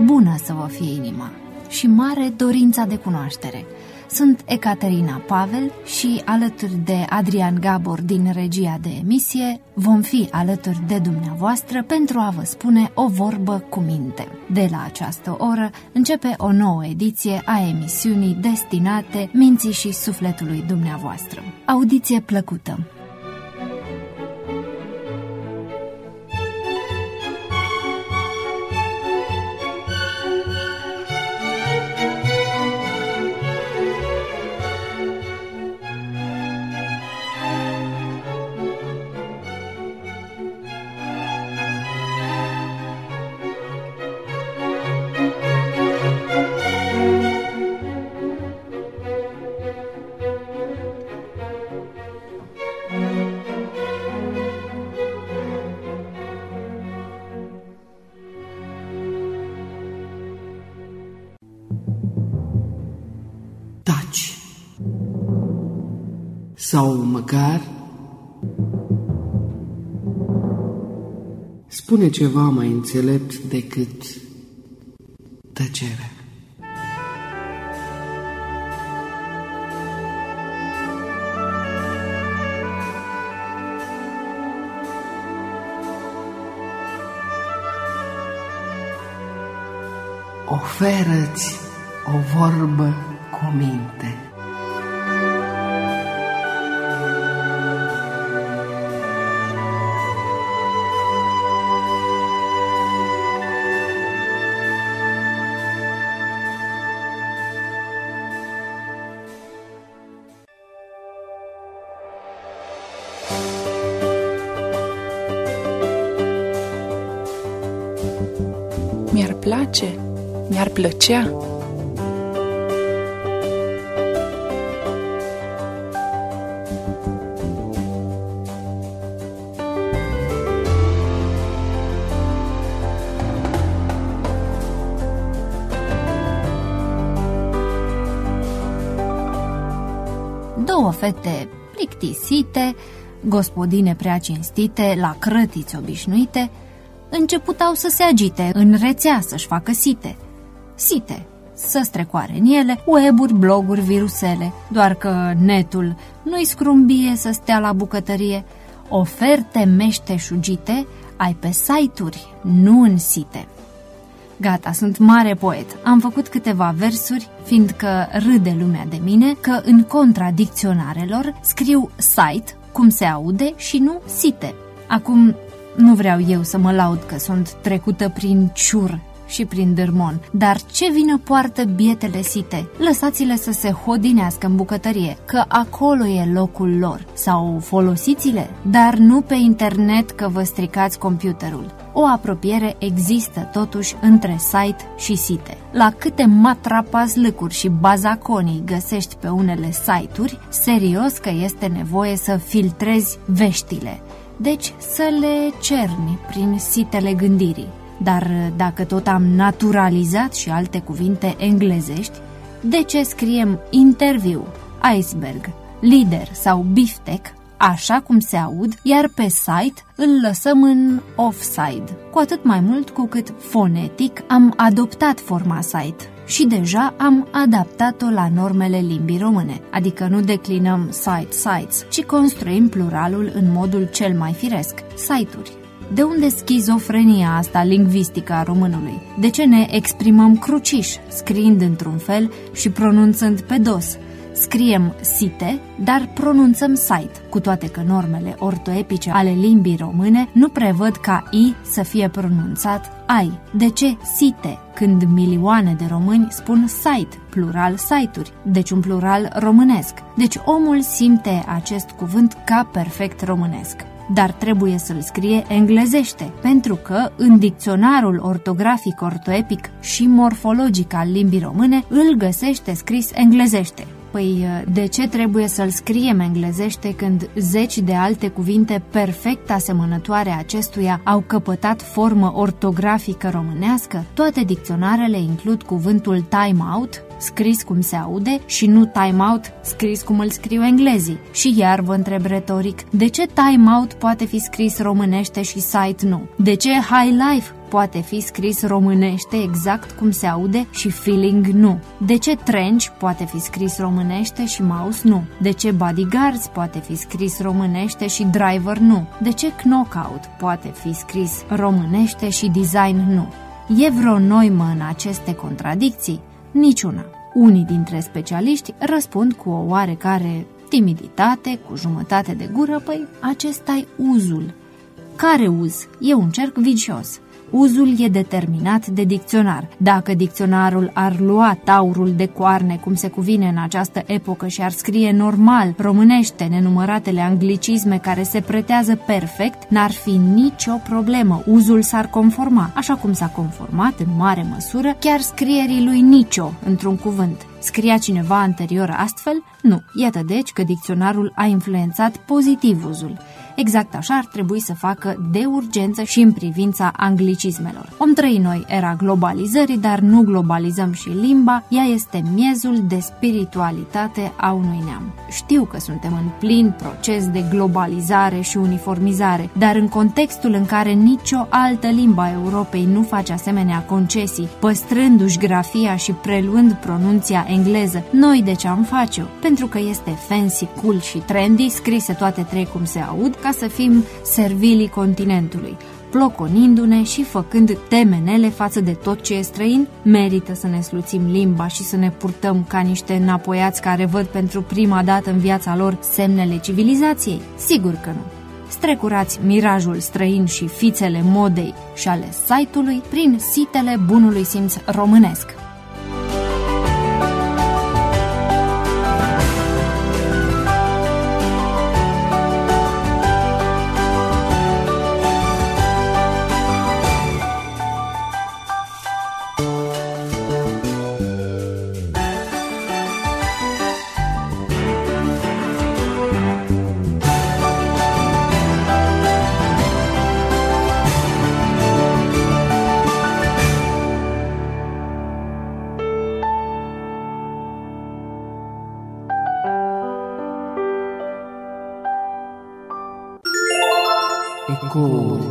bună să vă fie inima și mare dorința de cunoaștere. Sunt Ecaterina Pavel și alături de Adrian Gabor din regia de emisie vom fi alături de dumneavoastră pentru a vă spune o vorbă cu minte. De la această oră începe o nouă ediție a emisiunii destinate minții și sufletului dumneavoastră. Audiție plăcută! Taci. Sau măcar spune ceva mai înțelept decât tăcerea. Oferă-ți o vorbă cu minte. Mi-ar place, mi-ar plăcea. Două fete plictisite, gospodine prea cinstite, la crătiți obișnuite, începutau să se agite în rețea să-și facă site, să strecoare în ele web-uri, bloguri, virusele, doar că netul nu-i scrumbie să stea la bucătărie. Oferte meșteșugite ai pe site-uri, nu în site. Gata, sunt mare poet. Am făcut câteva versuri, fiindcă râde lumea de mine că în contra dicționarelor scriu site, cum se aude, și nu site. Acum, nu vreau eu să mă laud că sunt trecută prin ciur și prin dârmon, dar ce vină poartă bietele site? Lăsați-le să se hodinească în bucătărie, că acolo e locul lor. Sau folosiți-le, dar nu pe internet că vă stricați computerul. O apropiere există totuși între site și site. La câte matrapazlâcuri și bazaconii găsești pe unele site-uri, serios că este nevoie să filtrezi veștile. Deci să le cerni prin sitele gândirii. Dar dacă tot am naturalizat și alte cuvinte englezești, de ce scriem interviu, iceberg, lider sau biftec, așa cum se aud, iar pe site îl lăsăm în offside? Cu atât mai mult cu cât fonetic am adoptat forma site și deja am adaptat-o la normele limbii române, adică nu declinăm sites, ci construim pluralul în modul cel mai firesc, site-uri. De unde schizofrenia asta lingvistică a românului? De ce ne exprimăm cruciș, scriind într-un fel și pronunțând pe dos? Scriem site, dar pronunțăm site, cu toate că normele ortoepice ale limbii române nu prevăd ca i să fie pronunțat ai. De ce site, când milioane de români spun site, plural site-uri, deci un plural românesc? Deci omul simte acest cuvânt ca perfect românesc. Dar trebuie să-l scrie englezește, pentru că în dicționarul ortografic, ortoepic și morfologic al limbii române îl găsește scris englezește. Păi de ce trebuie să-l scriem englezește când zeci de alte cuvinte perfect asemănătoare acestuia au căpătat formă ortografică românească? Toate dicționarele includ cuvântul time out, scris cum se aude, și nu time out, scris cum îl scriu englezii. Și iar vă întreb retoric, de ce time out poate fi scris românește și site nu? De ce high life poate fi scris românește exact cum se aude și feeling nu? De ce trench poate fi scris românește și mouse nu? De ce bodyguards poate fi scris românește și driver nu? De ce knockout poate fi scris românește și design nu? E vreo noimă în aceste contradicții? Niciuna. Unii dintre specialiști răspund cu o oarecare timiditate, cu jumătate de gură, păi acesta-i uzul. Care uz? E un cerc vicios. Uzul e determinat de dicționar. Dacă dicționarul ar lua taurul de coarne cum se cuvine în această epocă și ar scrie normal, românește, nenumăratele anglicisme care se pretează perfect, n-ar fi nicio problemă. Uzul s-ar conforma, așa cum s-a conformat în mare măsură chiar scrierii lui Nicio într-un cuvânt. Scria cineva anterior astfel? Nu. Iată deci că dicționarul a influențat pozitiv uzul. Exact așa ar trebui să facă de urgență și în privința anglicismelor. Om trăi noi era globalizării, dar nu globalizăm și limba, ea este miezul de spiritualitate a unui neam. Știu că suntem în plin proces de globalizare și uniformizare, dar în contextul în care nicio altă limba a Europei nu face asemenea concesii, păstrându-și grafia și preluând pronunția engleză, noi de ce am face-o? Pentru că este fancy, cool și trendy, scrise toate trei cum se aud, ca să fim servilii continentului. Ploconindu-ne și făcând temenele față de tot ce e străin, merită să ne sluțim limba și să ne purtăm ca niște înapoiați care văd pentru prima dată în viața lor semnele civilizației? Sigur că nu. Strecurați mirajul străin și fițele modei și ale site-ului prin sitele bunului simț românesc. Ecouri.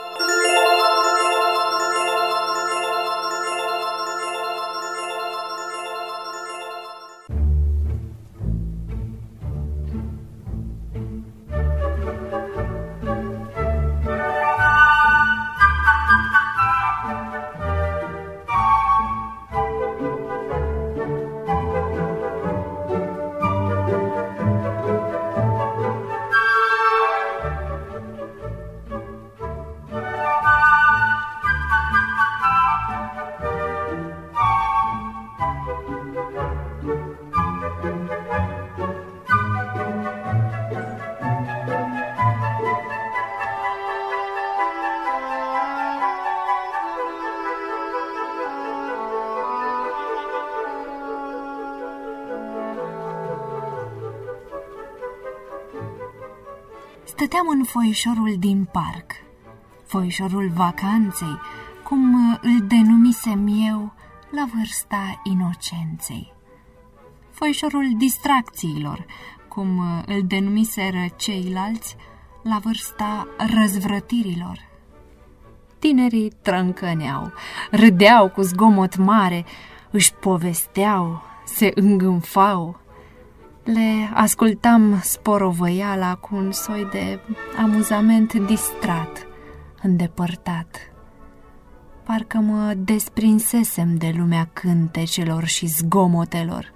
Stăteam în foișorul din parc, foișorul vacanței, cum îl denumisem eu la vârsta inocenței. Foișorul distracțiilor, cum îl denumiseră ceilalți la vârsta răzvrătirilor. Tinerii trâncăneau, râdeau cu zgomot mare, își povesteau, se îngânfau. Le ascultam sporovăiala cu un soi de amuzament distrat, îndepărtat. Parcă mă desprinsesem de lumea cântecelor și zgomotelor.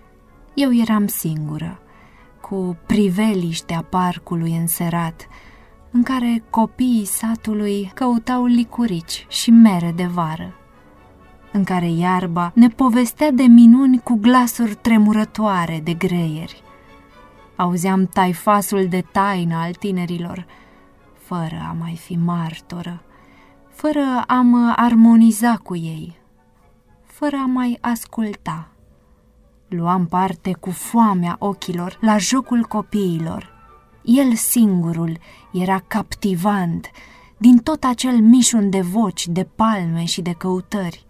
Eu eram singură, cu priveliștea parcului înserat, în care copiii satului căutau licurici și mere de vară, în care iarba ne povestea de minuni cu glasuri tremurătoare de greieri. Auzeam taifasul de taină al tinerilor, fără a mai fi martoră, fără a mă armoniza cu ei, fără a mai asculta. Luam parte cu foamea ochilor la jocul copiilor. El singurul era captivant din tot acel mișun de voci, de palme și de căutări.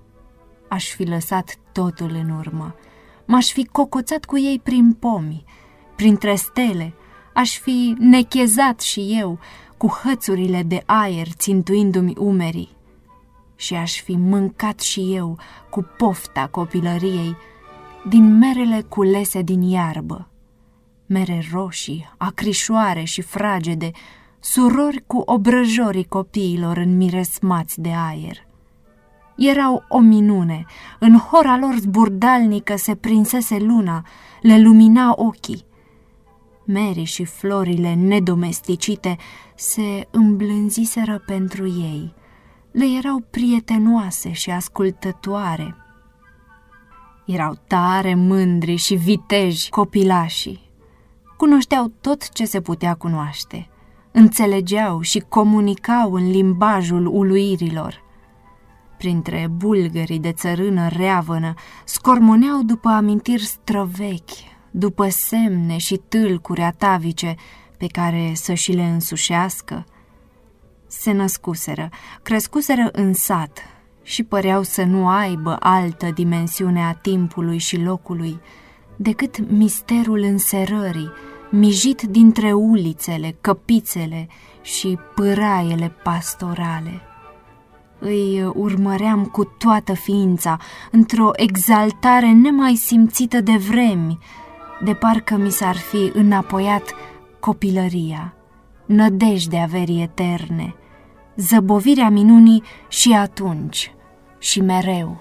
Aș fi lăsat totul în urmă, m-aș fi cocoțat cu ei prin pomi, printre stele, aș fi nechezat și eu, cu hățurile de aer țintuindu-mi umerii. și aș fi mâncat și eu cu pofta copilăriei din merele culese din iarbă, mere roșii, acrișoare și fragede, surori cu obrăjorii copiilor înmiresmați de aer. Erau o minune, în hora lor zburdalnică se prinsese luna, le lumina ochii. Merii și florile nedomesticite se îmblânziseră pentru ei, le erau prietenoase și ascultătoare. Erau tare mândri și viteji copilașii, cunoșteau tot ce se putea cunoaște, înțelegeau și comunicau în limbajul uluirilor. Printre bulgării de țărână reavănă scormoneau după amintiri străvechi, după semne și tâlcuri atavice pe care să și le însușească. Se născuseră, crescuseră în sat și păreau să nu aibă altă dimensiune a timpului și locului decât misterul înserării, mijit dintre ulițele, căpițele și pâraiele pastorale. Îi urmăream cu toată ființa, într-o exaltare nemai simțită de vremi, de parcă mi s-ar fi înapoiat copilăria, nădejdea averii eterne, zăbovirea minunii și atunci și mereu.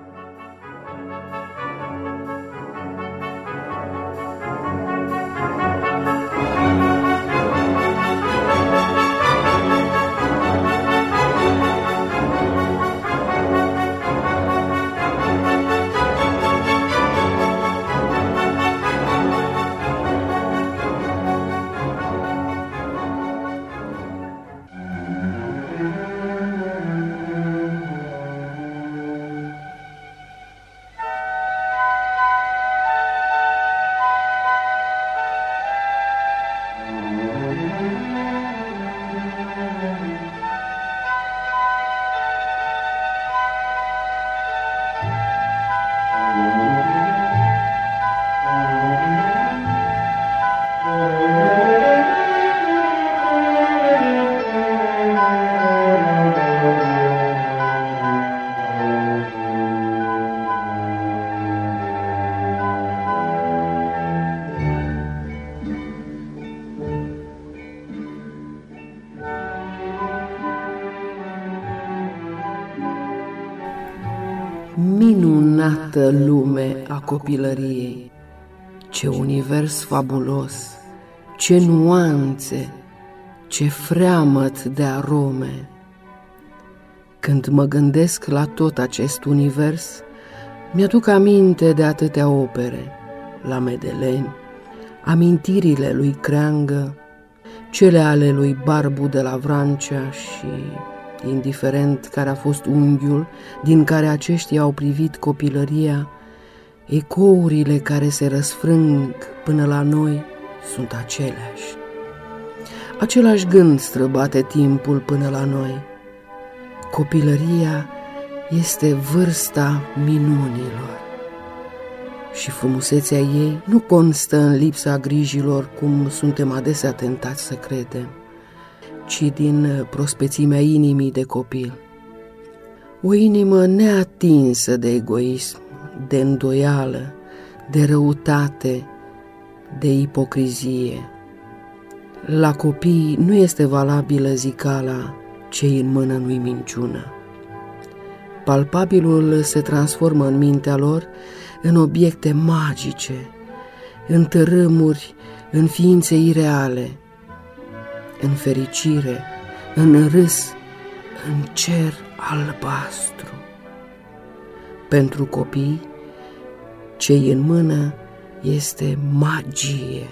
Minunată lume a copilăriei, ce univers fabulos, ce nuanțe, ce freamăt de arome! Când mă gândesc la tot acest univers, mi-aduc aminte de atâtea opere, la Medeleni, amintirile lui Creangă, cele ale lui Barbu de la Vrancea și, indiferent care a fost unghiul din care aceștia au privit copilăria, ecourile care se răsfrâng până la noi sunt aceleași. Același gând străbate timpul până la noi. Copilăria este vârsta minunilor și frumusețea ei nu constă în lipsa grijilor, cum suntem adesea tentați să credem, ci din prospețimea inimii de copil. O inimă neatinsă de egoism, de îndoială, de răutate, de ipocrizie. La copii nu este valabilă zicala "ce-i în mână nu-i minciună". Palpabilul se transformă în mintea lor în obiecte magice, în tărâmuri, în ființe ireale, în fericire, în râs, în cer albastru. Pentru copii, ce-i în mână este magie.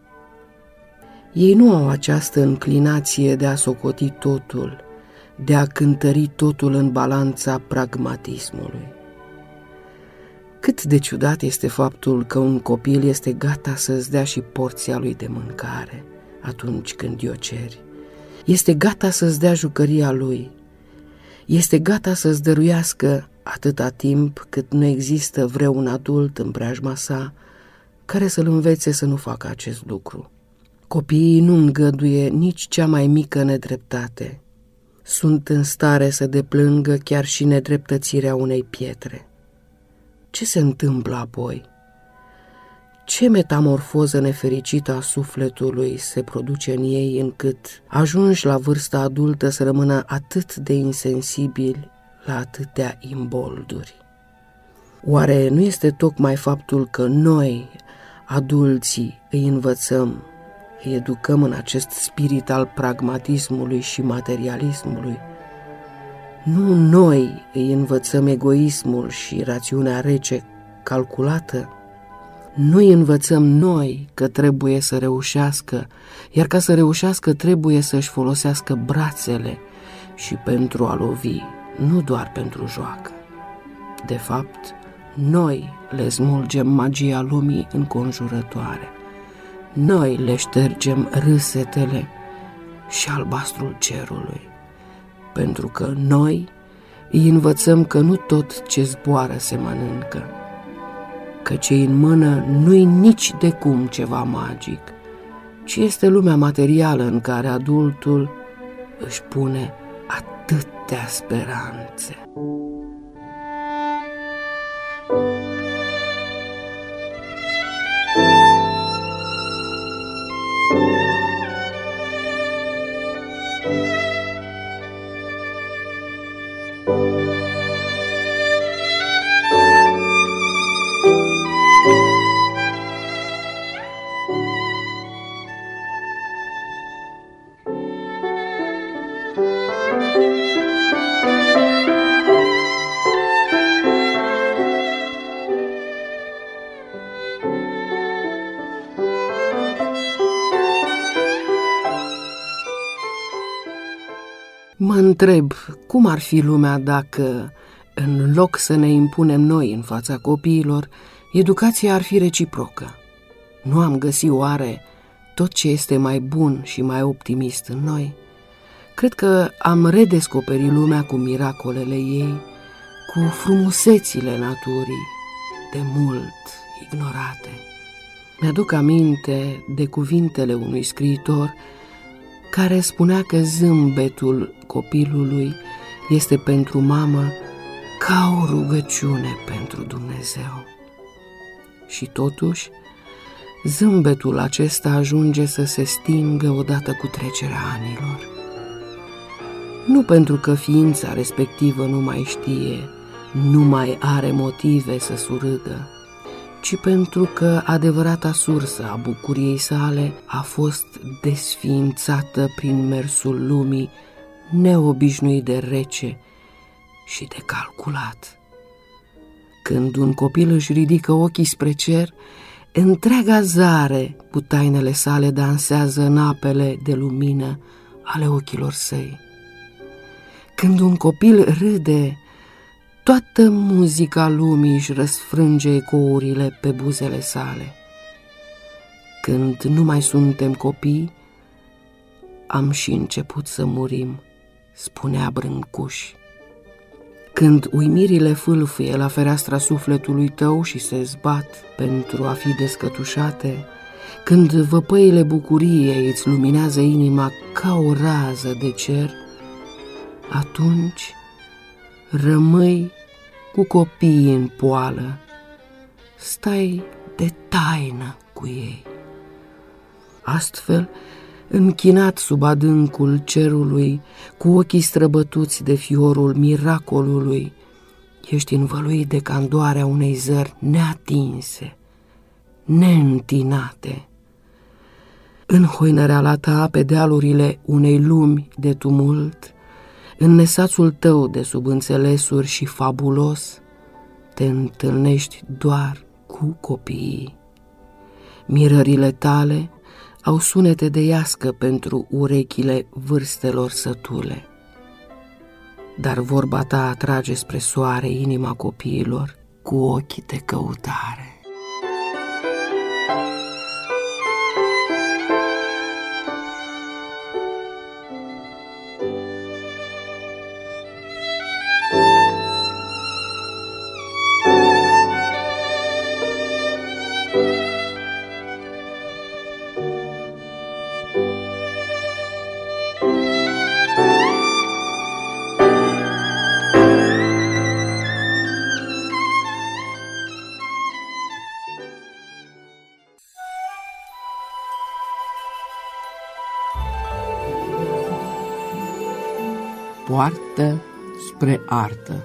Ei nu au această înclinație de a socoti totul, de a cântări totul în balanța pragmatismului. Cât de ciudat este faptul că un copil este gata să-ți dea și porția lui de mâncare atunci când i-o ceri. Este gata să-ți dea jucăria lui. Este gata să-ți dăruiască atâta timp cât nu există vreun adult în preajma sa care să-l învețe să nu facă acest lucru. Copiii nu îngăduie nici cea mai mică nedreptate. sunt în stare să deplângă chiar și nedreptățirea unei pietre. Ce se întâmplă apoi? Ce metamorfoză nefericită a sufletului se produce în ei încât, ajunși la vârsta adultă, să rămână atât de insensibili la atâtea imbolduri? Oare nu este tocmai faptul că noi, adulții, îi învățăm, îi educăm în acest spirit al pragmatismului și materialismului? Nu noi îi învățăm egoismul și rațiunea rece, calculată? Nu îi învățăm noi că trebuie să reușească, iar ca să reușească trebuie să-și folosească brațele și pentru a lovi, nu doar pentru joacă. De fapt, noi le smulgem magia lumii înconjurătoare. Noi le ștergem râsetele și albastrul cerului, pentru că noi îi învățăm că nu tot ce zboară se mănâncă, că ce-i în mână nu-i nici de cum ceva magic, ci este lumea materială în care adultul își pune atâtea speranțe. Mă întreb cum ar fi lumea dacă, în loc să ne impunem noi în fața copiilor, educația ar fi reciprocă. Nu am găsit oare tot ce este mai bun și mai optimist în noi? Cred că am redescoperit lumea cu miracolele ei, cu frumusețile naturii, de mult ignorate. Mi-aduc aminte de cuvintele unui scriitor care spunea că zâmbetul copilului este pentru mamă ca o rugăciune pentru Dumnezeu. Și totuși, zâmbetul acesta ajunge să se stingă odată cu trecerea anilor. Nu pentru că ființa respectivă nu mai știe, nu mai are motive să surâdă, ci pentru că adevărata sursă a bucuriei sale a fost desființată prin mersul lumii neobișnuit de rece și de calculat. Când un copil își ridică ochii spre cer, întreaga zare cu tainele sale dansează în apele de lumină ale ochilor săi. Când un copil râde, toată muzica lumii își răsfrânge ecourile pe buzele sale. Când nu mai suntem copii, am și început să murim, spunea Brâncuș. Când uimirile fâlfâie la fereastra sufletului tău și se zbat pentru a fi descătușate, când văpăile bucuriei îți luminează inima ca o rază de cer, atunci rămâi cu copiii în poală, stai de taină cu ei. Astfel, închinat sub adâncul cerului, cu ochii străbătuți de fiorul miracolului, ești învăluit de candoarea unei zări neatinse, neîntinate. Înhoinăreala ta pe dealurile unei lumi de tumult, în nesațul tău de subînțelesuri și fabulos, te întâlnești doar cu copiii. Mirările tale au sunete de iască pentru urechile vârstelor sătule, dar vorba ta atrage spre soare inima copiilor cu ochii de căutare. poartă spre artă.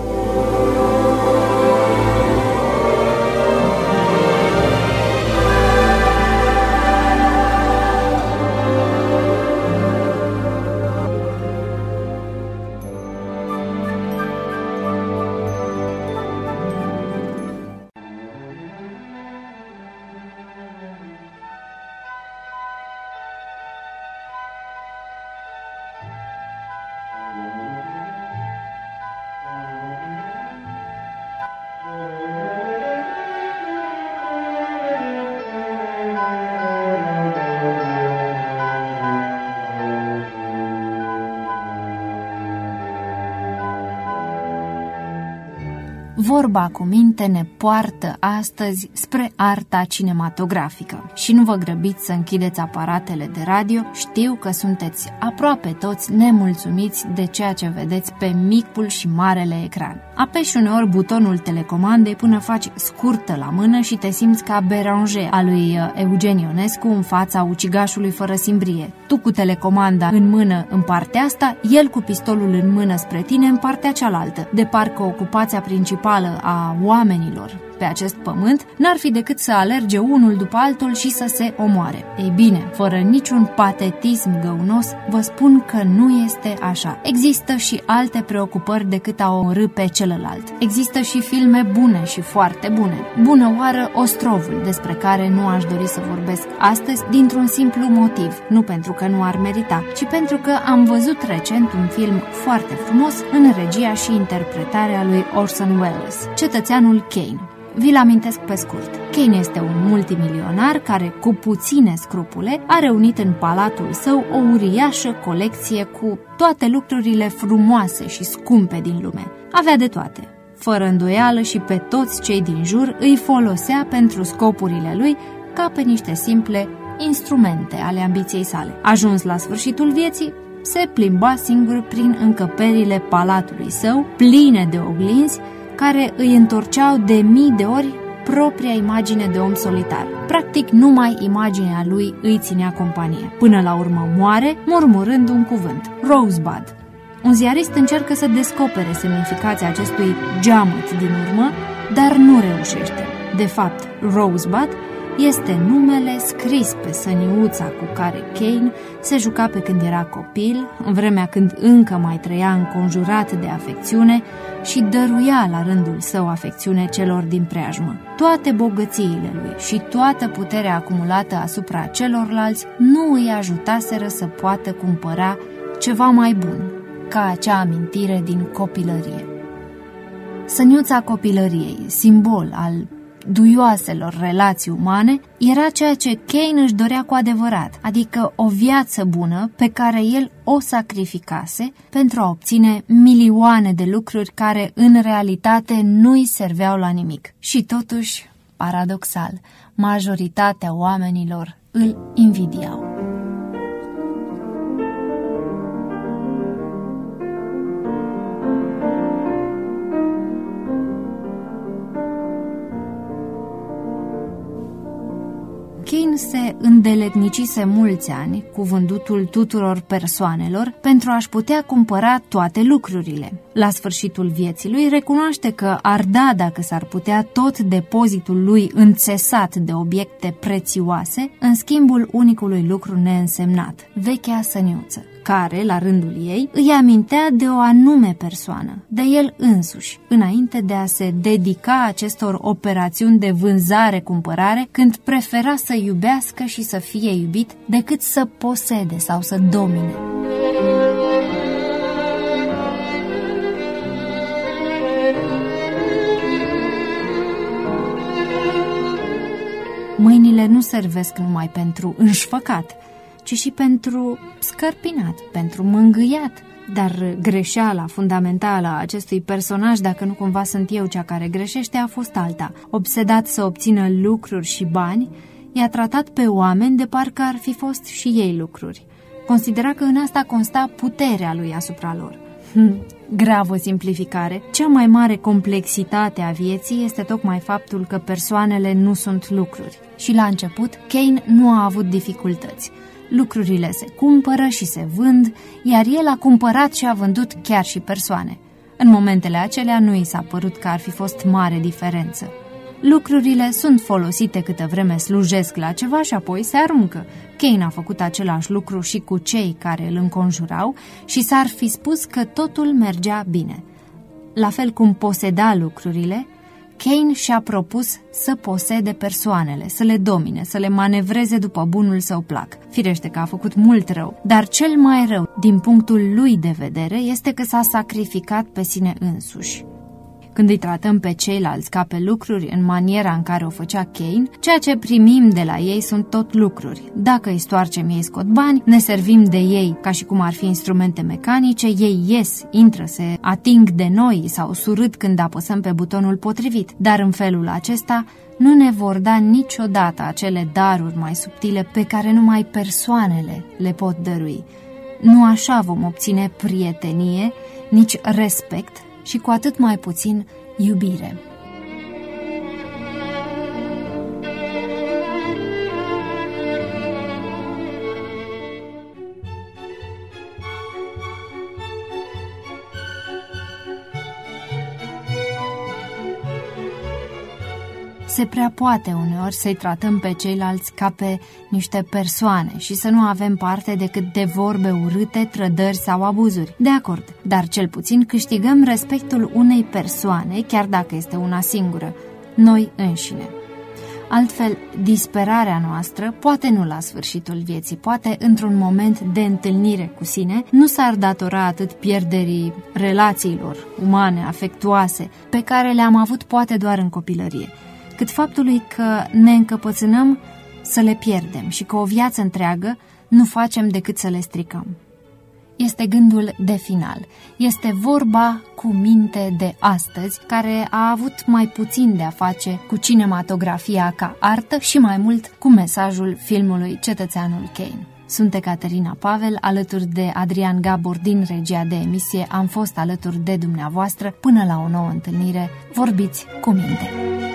Vorba cu minte ne poartă astăzi spre arta cinematografică. Și nu vă grăbiți să închideți aparatele de radio, știu că sunteți aproape toți nemulțumiți de ceea ce vedeți pe micul și marele ecran. Apeși uneori butonul telecomandei până faci scurtă la mână și te simți ca Beranger a lui Eugen Ionescu în fața ucigașului fără simbrie. Tu cu telecomanda în mână în partea asta, el cu pistolul în mână spre tine în partea cealaltă, de parcă ocupația principală a oamenilor pe acest pământ n-ar fi decât să alerge unul după altul și să se omoare. Ei bine, fără niciun patetism găunos, vă spun că nu este așa. Există și alte preocupări decât a omorî pe celălalt. Există și filme bune și foarte bune. Bună oară Ostrovul, despre care nu aș dori să vorbesc astăzi dintr-un simplu motiv, nu pentru că nu ar merita, ci pentru că am văzut recent un film foarte frumos în regia și interpretarea lui Orson Welles, Cetățeanul Kane. Vi-l amintesc pe scurt. Kane este un multimilionar care, cu puține scrupule, a reunit în palatul său o uriașă colecție cu toate lucrurile frumoase și scumpe din lume. Avea de toate. Fără îndoială și pe toți cei din jur îi folosea pentru scopurile lui ca pe niște simple instrumente ale ambiției sale. Ajuns la sfârșitul vieții, se plimba singur prin încăperile palatului său, pline de oglinzi, care îi întorceau de mii de ori propria imagine de om solitar. Practic, numai imaginea lui îi ținea companie. Până la urmă moare, murmurând un cuvânt: Rosebud. Un ziarist încearcă să descopere semnificația acestui geamăt din urmă, dar nu reușește. De fapt, Rosebud este numele scris pe săniuța cu care Kane se juca pe când era copil, în vremea când încă mai trăia înconjurat de afecțiune și dăruia la rândul său afecțiune celor din preajmă. Toate bogățiile lui și toată puterea acumulată asupra celorlalți nu îi ajutaseră să poată cumpăra ceva mai bun, ca acea amintire din copilărie. Săniuța copilăriei, simbol al duioaselor relații umane, era ceea ce Kane își dorea cu adevărat, adică o viață bună pe care el o sacrificase pentru a obține milioane de lucruri care în realitate nu îi serveau la nimic. Și totuși, paradoxal, majoritatea oamenilor îl invidiau. Kane se îndeletnicise mulți ani cu vândutul tuturor persoanelor pentru a-și putea cumpăra toate lucrurile. La sfârșitul vieții lui recunoaște că ar da dacă s-ar putea tot depozitul lui înțesat de obiecte prețioase în schimbul unicului lucru neînsemnat, vechea săniuță, care, la rândul ei, îi amintea de o anume persoană, de el însuși, înainte de a se dedica acestor operațiuni de vânzare-cumpărare, când prefera să iubească și să fie iubit decât să posede sau să domine. Mâinile nu servesc numai pentru înșfăcat, ci și pentru scărpinat, pentru mângâiat. Dar greșeala fundamentală a acestui personaj, dacă nu cumva sunt eu cea care greșește, a fost alta. Obsedat să obțină lucruri și bani, i-a tratat pe oameni de parcă ar fi fost și ei lucruri. Considera că în asta consta puterea lui asupra lor. Gravă simplificare. Cea mai mare complexitate a vieții este tocmai faptul că persoanele nu sunt lucruri. Și la început, Kane nu a avut dificultăți. lucrurile se cumpără și se vând, iar el a cumpărat și a vândut chiar și persoane. În momentele acelea nu i s-a părut că ar fi fost mare diferență. Lucrurile sunt folosite câtă vreme slujesc la ceva și apoi se aruncă. Cain a făcut același lucru și cu cei care îl înconjurau și s-ar fi spus că totul mergea bine. La fel cum poseda lucrurile, Cain și-a propus să posede persoanele, să le domine, să le manevreze după bunul său plac. Firește că a făcut mult rău, dar cel mai rău, din punctul lui de vedere, este că s-a sacrificat pe sine însuși. Când îi tratăm pe ceilalți ca pe lucruri în maniera în care o făcea Cain, ceea ce primim de la ei sunt tot lucruri. Dacă îi stoarcem, ei scot bani, ne servim de ei ca și cum ar fi instrumente mecanice, ei ies, intră, se ating de noi sau surât când apăsăm pe butonul potrivit, dar în felul acesta nu ne vor da niciodată acele daruri mai subtile pe care numai persoanele le pot dărui. Nu așa vom obține prietenie, nici respect, și cu atât mai puțin iubire. Se prea poate uneori să-i tratăm pe ceilalți ca pe niște persoane și să nu avem parte decât de vorbe urâte, trădări sau abuzuri. De acord, dar cel puțin câștigăm respectul unei persoane, chiar dacă este una singură, noi înșine. Altfel, disperarea noastră, poate nu la sfârșitul vieții, poate într-un moment de întâlnire cu sine, nu s-ar datora atât pierderii relațiilor umane, afectuoase, pe care le-am avut poate doar în copilărie, cât faptului că ne încăpățânăm să le pierdem și că o viață întreagă nu facem decât să le stricăm. Este gândul de final. Este vorba cu minte de astăzi, care a avut mai puțin de a face cu cinematografia ca artă și mai mult cu mesajul filmului Cetățeanul Cain. Sunt Ecaterina Pavel, alături de Adrian Gabor din regia de emisie. Am fost alături de dumneavoastră până la o nouă întâlnire. Vorbiți cu minte!